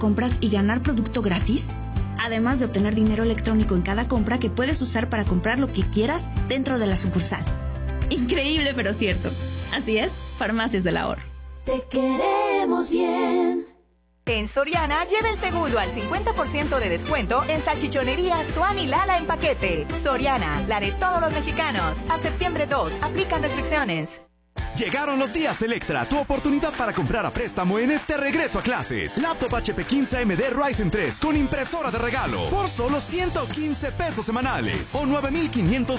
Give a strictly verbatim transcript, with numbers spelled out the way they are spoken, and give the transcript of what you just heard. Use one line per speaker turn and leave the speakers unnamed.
compras y ganar producto gratis, además de obtener dinero electrónico en cada compra que puedes usar para comprar lo que quieras dentro de la sucursal. Increíble, pero cierto. Así es, Farmacias del Ahorro.
Te queremos bien.
En Soriana, lleva el segundo al cincuenta por ciento de descuento en salchichonería Swan y Lala en paquete. Soriana, la de todos los mexicanos. A septiembre dos, aplican restricciones.
Llegaron los días del Extra, tu oportunidad para comprar a préstamo en este regreso a clases. Laptop H P quince A M D Ryzen tres con impresora de regalo por solo ciento quince pesos semanales o nueve mil quinientos